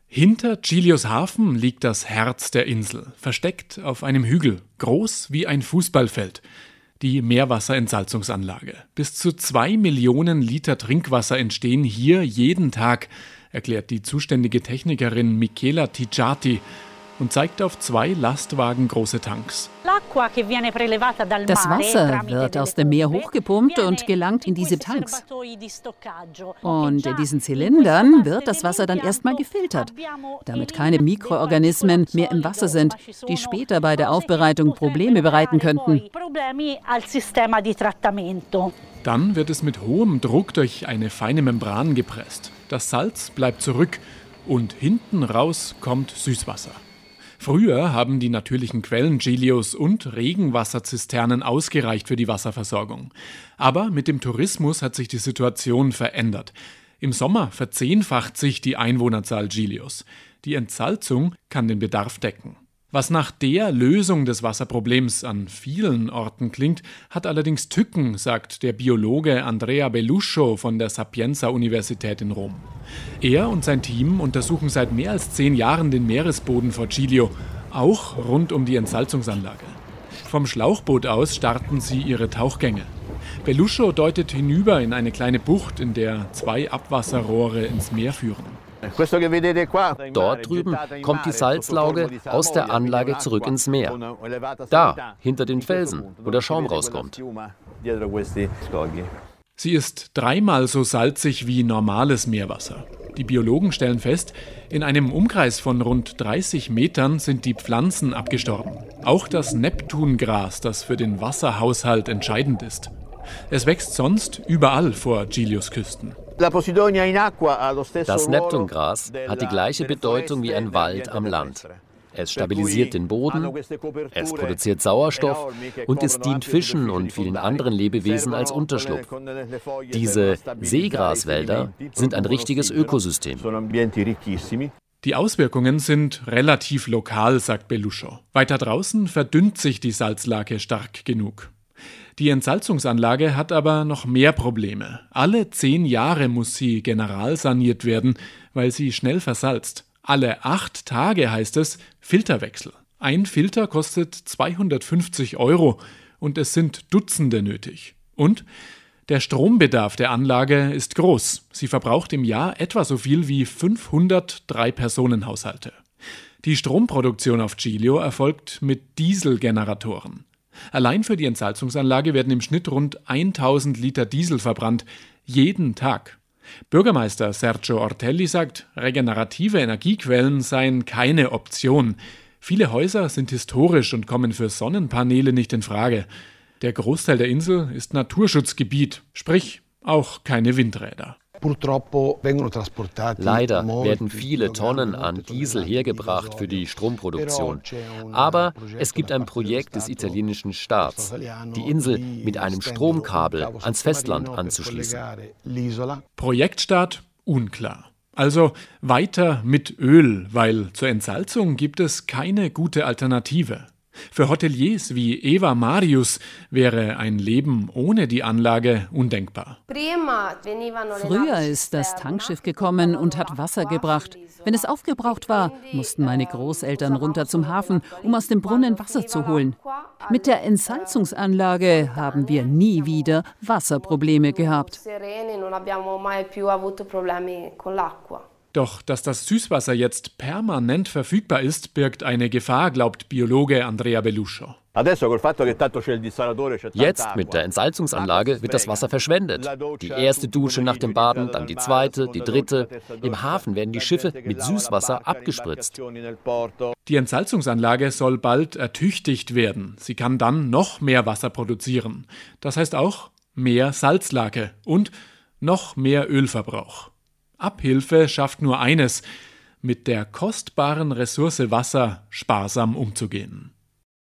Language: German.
Hinter Giglios Hafen liegt das Herz der Insel, versteckt auf einem Hügel, groß wie ein Fußballfeld. Die Meerwasserentsalzungsanlage. Bis zu 2 Millionen Liter Trinkwasser entstehen hier jeden Tag, erklärt die zuständige Technikerin Michela Ticciati und zeigt auf 2 Lastwagen große Tanks. Das Wasser wird aus dem Meer hochgepumpt und gelangt in diese Tanks. Und in diesen Zylindern wird das Wasser dann erstmal gefiltert, damit keine Mikroorganismen mehr im Wasser sind, die später bei der Aufbereitung Probleme bereiten könnten. Dann wird es mit hohem Druck durch eine feine Membran gepresst. Das Salz bleibt zurück und hinten raus kommt Süßwasser. Früher haben die natürlichen Quellen Giglios und Regenwasserzisternen ausgereicht für die Wasserversorgung. Aber mit dem Tourismus hat sich die Situation verändert. Im Sommer verzehnfacht sich die Einwohnerzahl Giglios. Die Entsalzung kann den Bedarf decken. Was nach der Lösung des Wasserproblems an vielen Orten klingt, hat allerdings Tücken, sagt der Biologe Andrea Beluscio von der Sapienza-Universität in Rom. Er und sein Team untersuchen seit mehr als 10 Jahren den Meeresboden vor Giglio, auch rund um die Entsalzungsanlage. Vom Schlauchboot aus starten sie ihre Tauchgänge. Beluscio deutet hinüber in eine kleine Bucht, in der 2 Abwasserrohre ins Meer führen. Dort drüben kommt die Salzlauge aus der Anlage zurück ins Meer. Da, hinter den Felsen, wo der Schaum rauskommt. Sie ist 3-mal so salzig wie normales Meerwasser. Die Biologen stellen fest, in einem Umkreis von rund 30 Metern sind die Pflanzen abgestorben. Auch das Neptungras, das für den Wasserhaushalt entscheidend ist. Es wächst sonst überall vor Giglios Küsten. Das Neptungras hat die gleiche Bedeutung wie ein Wald am Land. Es stabilisiert den Boden, es produziert Sauerstoff und es dient Fischen und vielen anderen Lebewesen als Unterschlupf. Diese Seegraswälder sind ein richtiges Ökosystem. Die Auswirkungen sind relativ lokal, sagt Beluscio. Weiter draußen verdünnt sich die Salzlake stark genug. Die Entsalzungsanlage hat aber noch mehr Probleme. Alle 10 Jahre muss sie generalsaniert werden, weil sie schnell versalzt. Alle 8 Tage heißt es Filterwechsel. Ein Filter kostet 250 € und es sind Dutzende nötig. Und der Strombedarf der Anlage ist groß. Sie verbraucht im Jahr etwa so viel wie 500 Drei-Personen-Haushalte. Die Stromproduktion auf Giglio erfolgt mit Dieselgeneratoren. Allein für die Entsalzungsanlage werden im Schnitt rund 1000 Liter Diesel verbrannt, jeden Tag. Bürgermeister Sergio Ortelli sagt, regenerative Energiequellen seien keine Option. Viele Häuser sind historisch und kommen für Sonnenpaneele nicht in Frage. Der Großteil der Insel ist Naturschutzgebiet, sprich auch keine Windräder. Leider werden viele Tonnen an Diesel hergebracht für die Stromproduktion. Aber es gibt ein Projekt des italienischen Staats, die Insel mit einem Stromkabel ans Festland anzuschließen. Projektstart unklar. Also weiter mit Öl, weil zur Entsalzung gibt es keine gute Alternative. Für Hoteliers wie Eva Marius wäre ein Leben ohne die Anlage undenkbar. Früher ist das Tankschiff gekommen und hat Wasser gebracht. Wenn es aufgebraucht war, mussten meine Großeltern runter zum Hafen, um aus dem Brunnen Wasser zu holen. Mit der Entsalzungsanlage haben wir nie wieder Wasserprobleme gehabt. Doch dass das Süßwasser jetzt permanent verfügbar ist, birgt eine Gefahr, glaubt Biologe Andrea Beluscio. Jetzt mit der Entsalzungsanlage wird das Wasser verschwendet. Die erste Dusche nach dem Baden, dann die zweite, die dritte. Im Hafen werden die Schiffe mit Süßwasser abgespritzt. Die Entsalzungsanlage soll bald ertüchtigt werden. Sie kann dann noch mehr Wasser produzieren. Das heißt auch mehr Salzlake und noch mehr Ölverbrauch. Abhilfe schafft nur eines, mit der kostbaren Ressource Wasser sparsam umzugehen.